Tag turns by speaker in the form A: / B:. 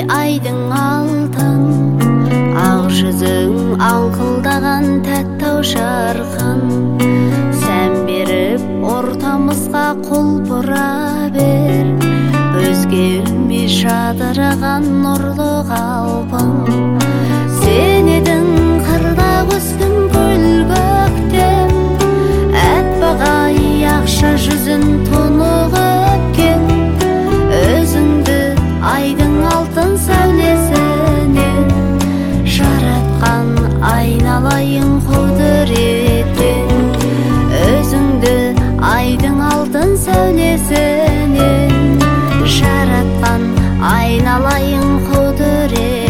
A: айдың алтын, ақ жүзің аңқылдаған тәтті жарқын, сән беріп ортамызға құлпыра бер, өзге ілмей жадыраған нұрлы қалпың. Сен едің қырда өстің гүл көктем, әппақ ай ақша жүзін тұнығып кел, өзіңді айдың алтын сәулесінен жаратқан айналайын құдіретпен, өзіңді айдың алтын сәулесінен жаратқан айналайын құдірет.